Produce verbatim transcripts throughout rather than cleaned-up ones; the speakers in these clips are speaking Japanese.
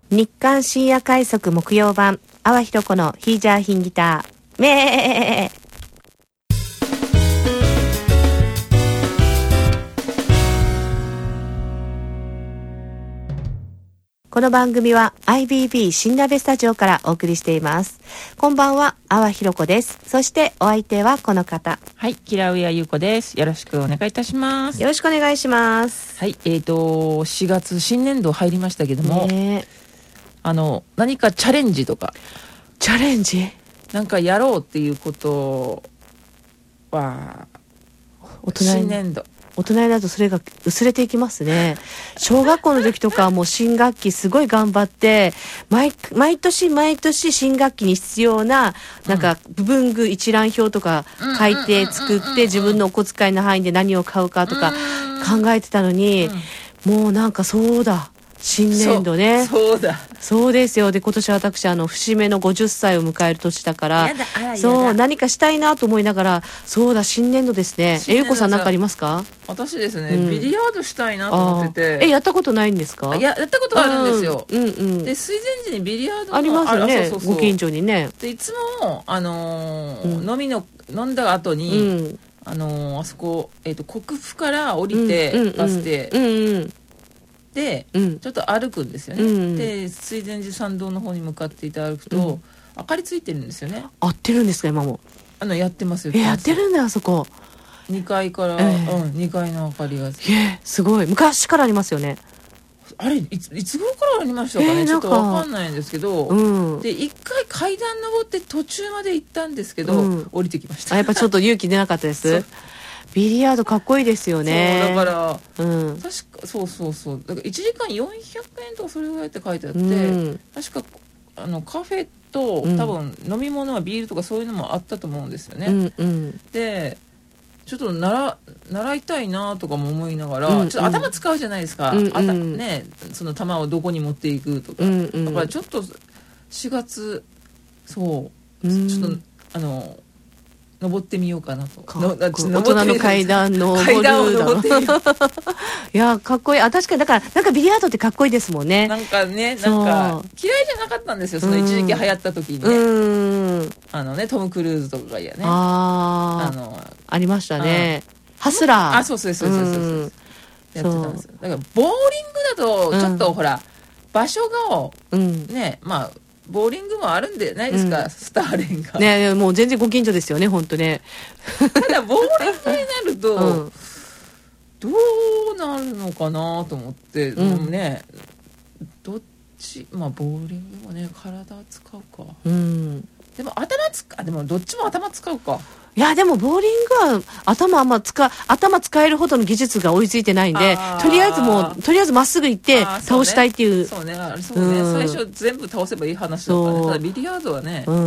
日刊深夜快速木曜版、阿波ひろ子のヒージャーヒンギター。めーこの番組は アイビービー 新鍋スタジオからお送りしています。こんばんは、阿波ひろ子です。そしてお相手はこの方。 はい、キラウエア優子です。よろしくお願いいたします。 よろしくお願いします。 はい、えーとしがつ新年度入りましたけども、ね、あの何かチャレンジとかチャレンジなんかやろうっていうことは大人に新年度大人になるとそれが薄れていきますね。小学校の時とかはもう新学期すごい頑張って毎、毎年毎年新学期に必要ななんか部分具一覧表とか書いて作って自分のお小遣いの範囲で何を買うかとか考えてたのに、もうなんかそうだ新年度ね。 そ、そうだそうですよ。で今年私あの節目のごじゅっさいを迎える年だからやだあらやだそう何かしたいなと思いながら、そうだ新年度ですね。えゆこさん何かありますか？ 私ですね、 うん、 ビリヤードしたいなと思ってて。 えやったことないんですか？ ややったことがあるんですよ、 うんうんうん、 で水前寺にビリヤードもありますよね。 そうそうそうご近所にね。 でいつも、あのーうん、 飲みの飲んだ後に、うん、あのー、あそこ、えーと、国府から降りて、うんうん、バス停、うんうんで、うん、ちょっと歩くんですよね、うん、で水前寺参道の方に向かっていた歩くと、うん、明かりついてるんですよね。 合ってるんですか今も？ あのやってますよ。 えやってるんだあそこにかいから、えーうん、にかいの明かりが、えー、すごい昔からありますよね。 あれいつ、いつ頃からありましたかね、えー、ちょっとわかんないんですけど、うん、でいっかい階段登って途中まで行ったんですけど、うん、降りてきました。 あやっぱちょっと勇気出なかったですビリヤードかっこいいですよね。 そうだから、うん、確かそうそうそうだからいちじかんよんひゃくえんとかそれぐらいって書いてあって、うん、確かあのカフェと、うん、多分飲み物はビールとかそういうのもあったと思うんですよね、うんうん、でちょっと習、習いたいなとかも思いながら、うんうん、ちょっと頭使うじゃないですか、うんうん、あたね、その球をどこに持っていくとか、うんうん、だからちょっとしがつそう、うん、ちょっとあの登ってみようかなと。 大人の階段の階段を登ってみよういやかっこいい。あ確かにだからなんかビリヤードってかっこいいですもんね。 なんかねなんか嫌いじゃなかったんですよその一時期流行った時にね、うん、あのねトム・クルーズとかがいやねああのありましたね。ハスラーあそうそうそうそうそうそうやってたんですよ。だからボーリングだとちょっと、うん、ほら場所が、うん、ねまあボーリングもあるんでないですか、うん、スターレンがねもう全然ご近所ですよね本当ねただボーリングになると、うん、どうなるのかなと思って、うん、ねどっちまあボーリングもね体使うか、うん、でも頭使うでもどっちも頭使うか。 いやでもボーリングは頭あんま使頭使えるほどの技術が追いついてないんでとりあえずもうとりあえずまっすぐ行って倒したいっていうそうねそうねそうね、うん、最初全部倒せばいい話だからね。ただビリヤードはね、うん、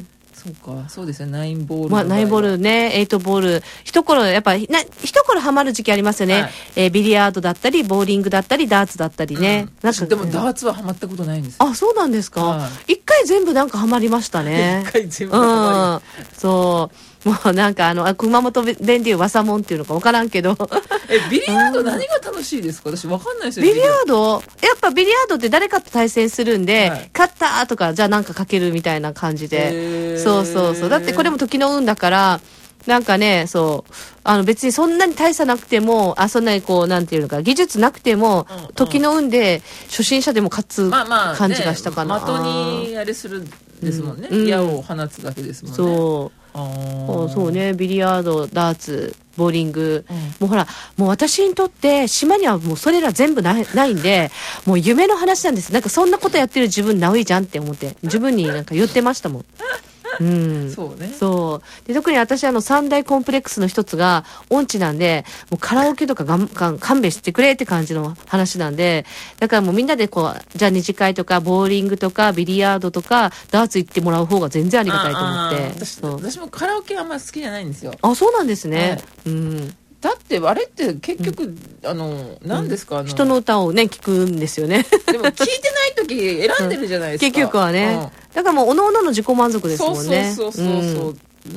そうかそうですねナインボール、 まあ、ナインボールねエイトボール一頃やっぱり一頃ハマる時期ありますよね、はいえー、ビリヤードだったりボーリングだったりダーツだったりね、うん、 なんかでもダーツはハマったことないんです。 あそうなんですか、はい、一回全部なんかハマりましたね一回全部ハマり、 うん、そうもうなんかあの熊本弁でいうわさもんっていうのか分からんけどえビリヤード何が楽しいですか？私分かんないですよ。 ビリヤードやっぱビリヤードって誰かと対戦するんで、はい、勝ったとかじゃあなんかかけるみたいな感じでそうそうそうだってこれも時の運だからなんかねそうあの別にそんなに大差なくてもあそんなにこうなんていうのか技術なくても、うんうん、時の運で初心者でも勝つ感じがしたかな、 まあまあね、的にあれするですもんね、うん、矢を放つだけですもんね。 そうあそうねビリヤードダーツボーリング、うん、もうほらもう私にとって島にはもうそれら全部ない、ないんでもう夢の話なんです。なんかそんなことやってる自分ナウイじゃんって思って自分になんか言ってましたもんうん、 そうねそうで特に私あの三大コンプレックスの一つが音痴なんでもうカラオケとかがんがん勘弁してくれって感じの話なんでだからもうみんなでこうじゃあ二次会とかボーリングとかビリヤードとかダーツ行ってもらう方が全然ありがたいと思って私, 私もカラオケあんまり好きじゃないんですよ。 あそうなんですね、 はいうんだってあれって結局、うん、あの何ですか、うん、あの人の歌をね聞くんですよねでも聞いてない時選んでるじゃないですか、 うん、結局はね、うん、だからもうおのおのの自己満足ですもんね。 そうそうそうそう、うん、な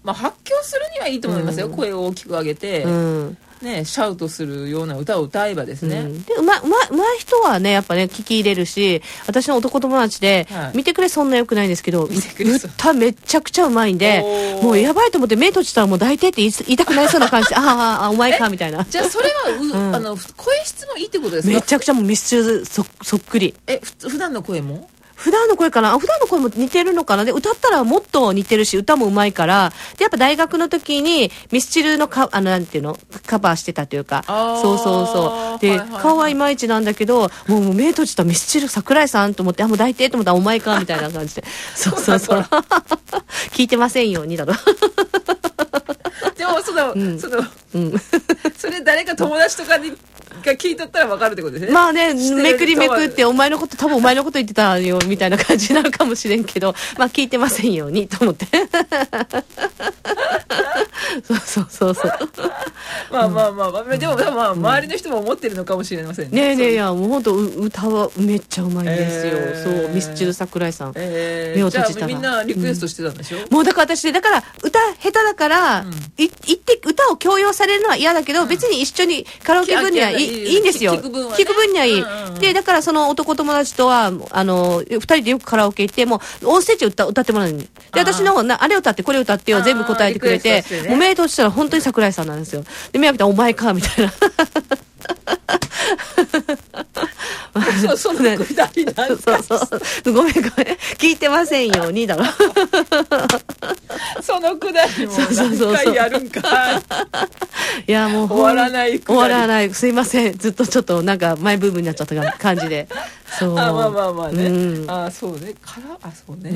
まあ、発狂するにはいいと思いますよ、うん、声を大きく上げて、うんね、シャウトするような歌を歌えばですね、うん、 でうまうまうまい人はねやっぱね聞き入れるし、私の男友達で、はい、見てくれそんな良くないんですけど歌めちゃくちゃうまいんで、もうやばいと思って目閉じたらもう抱いてって言い、言いたくなりそうな感じでああお前かみたいな。 じゃあそれはう、うん、あの声質もいいってことですか？ めちゃくちゃもうミスチル そ, そっくり。 えふ普段の声も普段の声かなあ、普段の声も似てるのかな。で歌ったらもっと似てるし歌もうまいから、でやっぱ大学の時にミスチルのかあのなんていうのカバーしてたというか、そうそうそうで、はいはいはい、顔はいまいちなんだけど、もう目閉じたミスチル桜井さんと思って、あもう抱いてと思ったらお前かみたいな感じでそうそうそう聞いてませんようにだろでもその、うん、その、うん、それ誰か友達とかにが聞いとったら分かるってことですね。 まあね、めくりめくってお前のこと多分お前のこと言ってたよみたいな感じになるかもしれんけど、まあ聞いてませんようにと思ってそうそうそうそうまあまあまあ、まあ、でもまあ周りの人も思ってるのかもしれませんね。 ねえねえ、いやもう本当歌はめっちゃうまいんですよ、えー、そうミスチル桜井さん、えー、目を閉じたらじゃあみんなリクエストしてたんでしょ、うん、 もうだから私だから歌下手だから、うん、い言って歌を強要されるのは嫌だけど、うん、別に一緒にカラオケ分にはいい、いいんですよ。聞く分は、ね、聞く分にはいい、うんうん、でだからその男友達とはあのふたりでよくカラオケ行ってもうオンステージ歌歌ってもらうんで、私のなあれ歌ってこれ歌ってよ全部答えてくれて、ね、もう目閉じたら本当に桜井さんなんですよ。で目開けたらお前かみたいなそうそのくだりなんかそうそうごめんごめん聞いてませんようにだろそのくだりも何回やるんかいやもう終わらない終わらないすいませんずっとちょっとなんかマイブームになっちゃった感じでそうあまあまあまあね、うん、あそうねからあそうね、うん、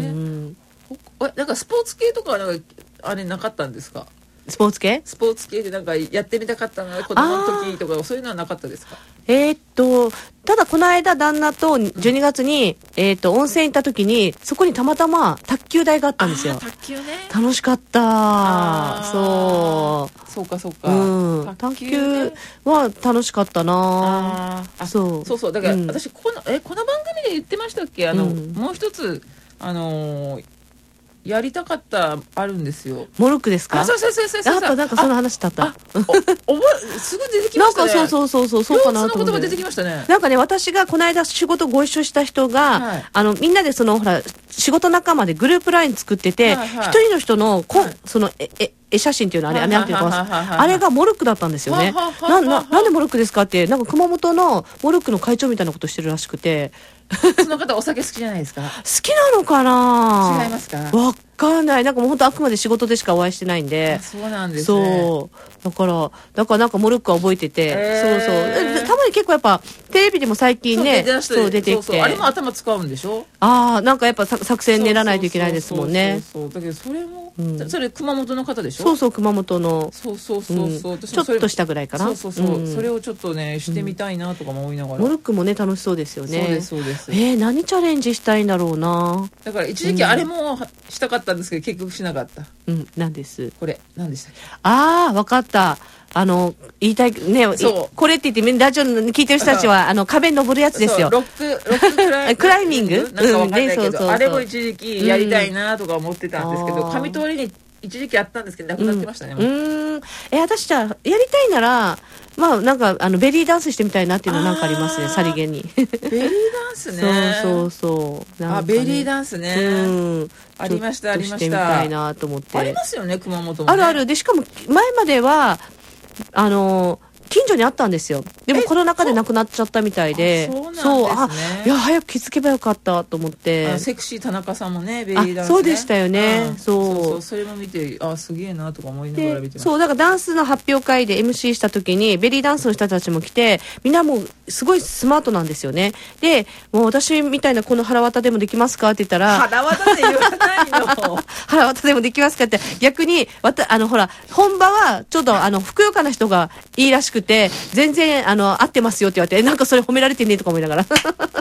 なんかスポーツ系とかはなんかあれなかったんですか？ スポーツ系スポーツ系でなんかやってみたかったな子供の時とかそういうのはなかったですか？ えー、っとただこの間旦那とじゅうにがつに、うんえー、っと温泉行った時にそこにたまたま卓球台があったんですよ。 卓球ね楽しかったそうそうかそうか、 うん、卓球、ね、卓球は楽しかったなあそうそうそうだから、うん、私このえこの番組で言ってましたっけあの、うん、もう一つあのーやりたかったあるんですよ。 モルックですか？ あ、そうそうそうそうそう。 やっぱなんかその話だった。 お、覚えすぐ出てきましたね。 なんかそうそうそうそうそうかなと思って。 言葉出てきましたね。 なんかね私がこの間仕事ご一緒した人が、はい、あのみんなでそのほら仕事仲間でグループライン作ってて、一、はいはい、人の人のこ、はい、そのええ絵写真っていうのはあれ、はいはいはいはいはい、あれがモルックだったんですよね。なななんでモルックですかってなんか熊本のモルックの会長みたいなことしてるらしくて。 その方お酒好きじゃないですか？好きなのかな？ 違いますか？ わかんない。なんかもう本当あくまで仕事でしかお会いしてないんで。 そうなんですね。 そうだからだからなんかモルックは覚えてて、えー、そうそうたまに結構やっぱテレビでも最近ねそう出てきてそうそうあれも頭使うんでしょ？ ああなんかやっぱ作戦練らないといけないですもんね。 そうそうそうそうだけどそれも、うん、それ熊本の方でしょ？ そうそう熊本のそうそうそうそう、うん、 ちょっとしたぐらいかな。 そうそうそう、うん、それをちょっとねしてみたいなとかも思いながら、 モルックもね楽しそうですよね。 そうですそうです。 えー、何チャレンジしたいんだろうな。 だから一時期あれもしたかったんですけど、うん、結局しなかった。 うんなんですこれ何でしたっけ？ ああ分かった。あの言いたいねこれって言ってラジオ聞いてる人たちはあの壁登るやつですよ。 ロックロッククライクライミングなんかわかんないけど、うんね、そうそうそうあれも一時期やりたいなとか思ってたんですけど、上通りに一時期あったんですけどなくなってましたね。 うん、うんえ私じゃあやりたいならまあなんかあのベリーダンスしてみたいなっていうのはなんかありますねさりげに。 ベリーダンスね。 そうそうそう。 なんかね、あベリーダンスね。うんありましたありました。してみたいなと思って。 ありますよね熊本も、ね。 あるあるでしかも前まではあの近所にあったんですよ。でもコロナ禍でなくなっちゃったみたいで、 そうなんですね。そうあいや早く気づけばよかったと思って。 あセクシー田中さんもねベリーダンス、ね、 そうでしたよね。うん、そうそうそうそれも見てあすげえなとか思いながら見てました。 そうだからダンスの発表会で エムシー した時にベリーダンスの人たちも来てみんなもうすごいスマートなんですよね。でもう私みたいなこの腹渡でもできますかって言ったら腹渡で言わないの腹渡でもできますかって逆にわたあのほら本場はちょっとあのふくよかな人がいいらしくて全然あの合ってますよって言われてなんかそれ褒められてねとか思いながら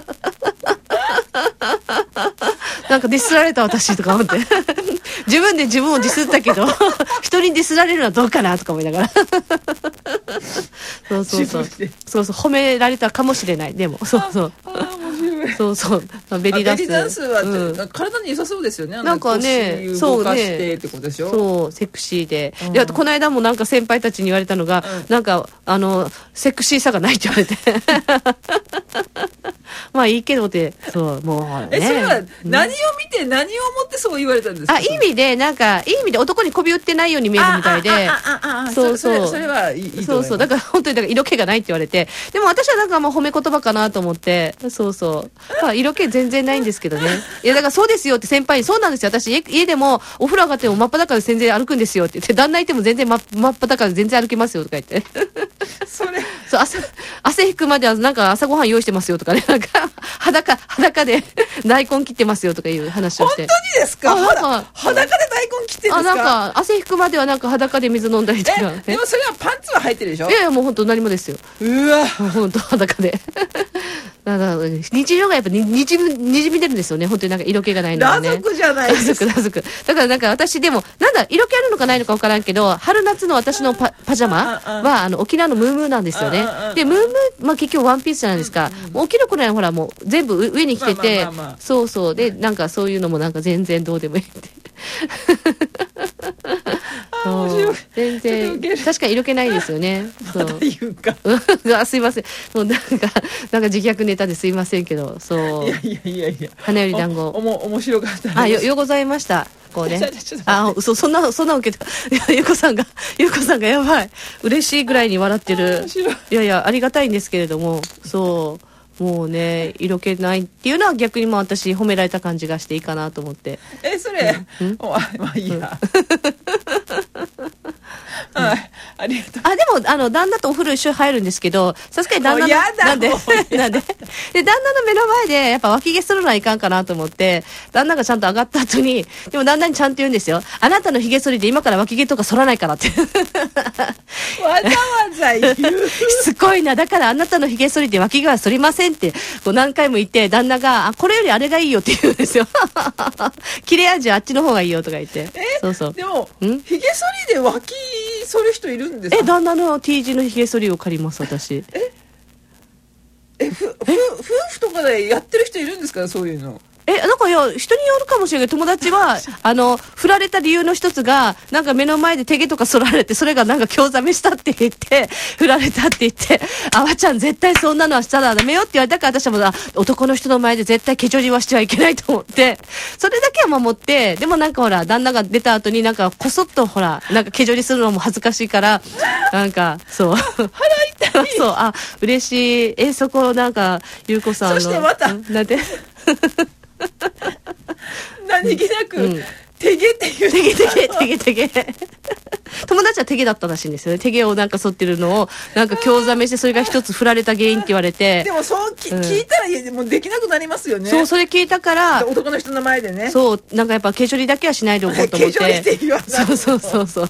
なんかディスられた私とか思って自分で自分をディスったけど人にディスられるのはどうかなとか思いながらそうそうそうそうそう褒められたかもしれないでもそうそうそうそうベリーダンス。 ベリーダンスは、 うん、 体に良さそうですよね。 なんかね、 動かしてってことでしょ。 そう、セクシーで。うん、で、あとこの間もなんか先輩たちに言われたのが、うん、なんか、あの、セクシーさがないって言われて。まあいいけどって、そう、もう、ね。 え、それは何を見て、何を思ってそう言われたんですか？ あ、意味で、なんか、いい意味で男に媚び売ってないように見えるみたいで。 ああ、ああ、ああ、そうそう。それはいい。 そうそう。だから本当に、だから色気がないって言われて。でも私はなんかまあ褒め言葉かなと思って、そうそう。まあ色気全然ないんですけどね。いや、だからそうですよって先輩に、そうなんですよ。私家、家でもお風呂上がっても真っ裸で全然歩くんですよって言って、旦那いても全然真っ裸で全然歩きますよとか言って。 それ。 そう、汗、汗引くまではなんか朝ごはん用意してますよとかね。なんか、裸、裸で大根切ってますよとかいう話をして。 本当にですか？なんか裸で大根切ってるんですか？ あ、なんか、汗引くまではなんか裸で水飲んだりとか。 え、でもそれはパンツは入ってるでしょ？ いやいや、もう本当何もですよ。 うわ。 本当裸で。だから、日常がやっぱに、にじみ、にじみ出るんですよね。本当になんか色気がないのがね。 裸族じゃないですか。 裸族、裸族。だからなんか私でも、なんだ、色気あるのかないのかわからんけど、春夏の私のパ、パジャマは、あの、沖縄のムームーなんですよね。で、ムームー、まあ結局ワンピースじゃないですか。もう起きる頃にはほらもう全部上に着てて、そうそう。で、なんかそういうのもなんか全然どうでもいいって。 面白い。 全然確かに色気ないですよね。 そうま言うかあ、すいません、もうなんかなんか自虐ネタですいませんけど、そう、 いやいやいやいや、 花より団子おも面白かった。 あ、よよございました。こうね、あ、そそんなそんな受けた。いや、ゆこさんがゆこさんがやばい、嬉しいぐらいに笑ってる。いやいや、ありがたいんですけれども、そうもうね、色気ないっていうのは逆にも私褒められた感じがしていいかなと思って。 え、それ、うん、まあいいや。うん、はい、ありがとう。 あ、でもあの旦那とお風呂一緒に入るんですけど、さすがに旦那のなんでなんでで旦那の目の前でやっぱ脇毛するのはいかんかなと思って、旦那がちゃんと上がった後に、でも旦那にちゃんと言うんですよ。あなたの髭剃りで今から脇毛とか剃らないからって。 わざわざ言う。 すごいな。だからあなたの髭剃りで脇毛は剃りませんってこう何回も言って、旦那が、あ、これよりあれがいいよって言うんですよ。切れ味あっちの方がいいよとか言って。 え、 そうそう。 でも髭剃りで脇剃る人いるんですか？ え、旦那の T 字の髭剃りを借ります私。 ええ、ふ、ふ、夫婦とかでやってる人いるんですか、そういうの。 え、なんかいや、人によるかもしれないけど、友達は、あの、振られた理由の一つが、なんか目の前で手毛とか剃られて、それがなんか興ざめしたって言って、振られたって言って、あわちゃん絶対そんなのはしたらダメよって言われたから、私はもう、男の人の前で絶対化粧はしてはいけないと思って、それだけは守って、でもなんかほら、旦那が出た後になんかこそっとほら、なんか化粧するのも恥ずかしいから、なんか、そう。 腹痛い。 そう、あ、嬉しい。え、そこなんか、ゆうこさんの。 そしてまた。 なんで何気なく、うん、手毛って言う。 手毛手毛手毛手毛。友達は手毛だったらしいんですよね。手毛をなんか剃ってるのをなんか興ざめして、それが一つ振られた原因って言われて。 でもそうき、うん、聞いたらもうできなくなりますよね。 そう、それ聞いたから男の人の前でね。 そう、なんかやっぱ化粧だけはしないでおこうと思って。 化粧って言わない。 そうそうそうそう。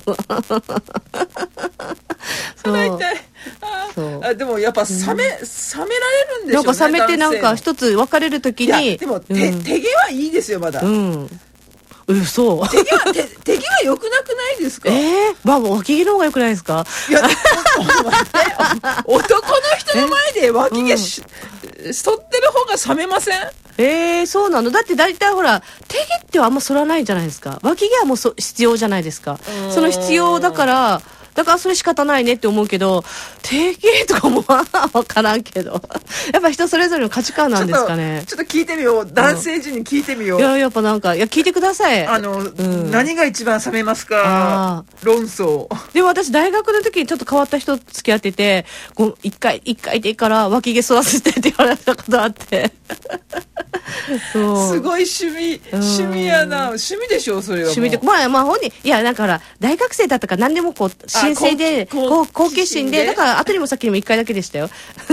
腹痛い。ああ、でもやっぱ冷め、うん、冷められるんでしょうね。 なんか冷めてなんか一つ別れるときに。 でも手、うん、手毛はいいですよまだ。 うん。うそ。 手毛は手、手毛は良くなくないですか？ ええー、まあ脇毛の方が良くないですか？ いや、男の人の前で脇毛し、うん、剃ってる方が冷めません？ ええー、そうなの。だって大体ほら手毛ってあんま剃らないじゃないですか。脇毛はもうそ必要じゃないですか。その必要だから。だからそれ仕方ないねって思うけど、手毛とかもわからんけど、やっぱ人それぞれの価値観なんですかね。 ちょっと聞いてみよう。男性陣に聞いてみよう。 いや、やっぱなんか、いや、聞いてください。 あの、うん、何が一番冷めますか論争。 でも私、大学の時にちょっと変わった人付き合ってて、一回、一回でいいから脇毛剃らせてって言われたことあって。 そうすごい趣味、趣味やな。趣味でしょ、それはもう。 趣味で、まあまあ本人、いや、だから、大学生だったから何でもこう、申請で、好奇心で、だから後にも先にもいっかいだけでしたよ。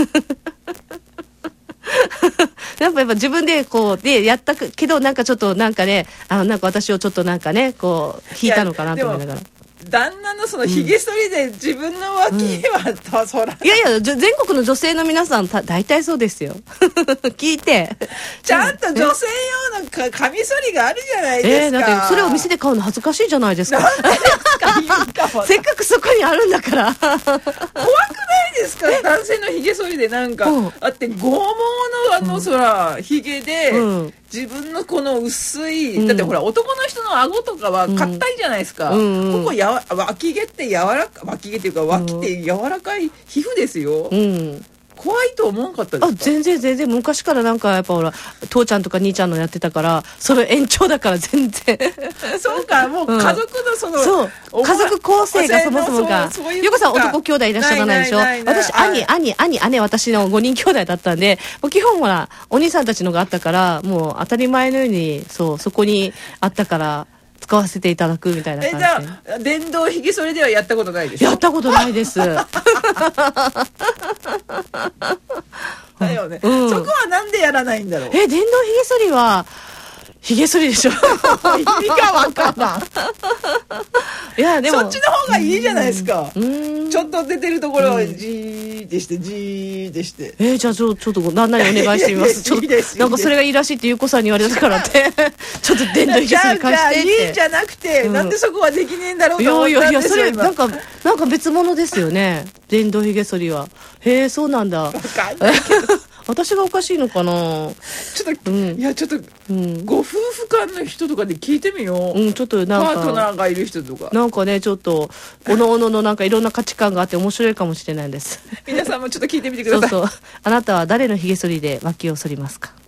やっぱやっぱ自分でこうでやったけど、なんかちょっとなんかね、あのなんか私をちょっとなんかねこう引いたのかなと思いながら。 旦那のそのひげ剃りで自分の脇は、うん、そら、 いやいや全国の女性の皆さんた大体そうですよ。聞いてちゃんと女性用のかカミソリがあるじゃないですか。 えー、だってそれを店で買うの恥ずかしいじゃないですか。 なんでですか？ せっかくそこにあるんだから。 怖くないでですか、男性のひげ剃りでなんか、 うんあって剛毛のあの、そらひげで、 うん自分のこの薄い、 うんだってほら男の人の顎とかは硬いじゃないですか、 うんうんここやわ脇毛って柔らか脇毛っていうか脇って柔らかい皮膚ですよ、 うん怖いと思わんかったであすか？ 全然全然昔からなんかやっぱほら父ちゃんとか兄ちゃんのやってたからそれ延長だから全然そうか、もう家族のその、 そう家族構成がそもそもがそうそういうゆうこさんことか男兄弟いらっしゃらないでしょ。 ないないないない私はい兄兄兄姉私のごにん兄弟だったんでもう基本ほらお兄さんたちのがあったからもう当たり前のようにそうそこにあったから使わせていただくみたいなえ、 感じゃあ電動ひげ剃りではやったことないでしょ？ じやったことないですだよね、 うんそこはなんでやらないんだろう。 え電動ひげ剃りはひげ剃りでしょ意味がわからん。 いやでもそっちの方がいいじゃないですか。 うんちょっと出てるところをじーってしてじーってして。 えー、じゃあちょちょっと旦那にお願いしてみます。ちょっいいですとなんかそれがいいらしいってゆうこさんに言われたからってちょっと電動ひげじゃあじ剃り貸ゃあいしてっていんじゃなくて、 うんなんでそこはできねえんだろういと思やいやいやそったんですよ今。 れなんかなんか別物ですよね電動ひげ剃りは。へえそうなんだ。 わかんないけど私がおかしいのかな。 ちょっと、 うんいやちょっとうん、 ご夫婦間の人とかで聞いてみよう、 うん、ちょっとパなんートナかーがいる人とかなんかねちょっとおのおののなんかいろんな価値観があって面白いかもしれないです皆さんもちょっと聞いてみてください。 そうそうあなたは誰のひげ剃りで脇を剃りますか？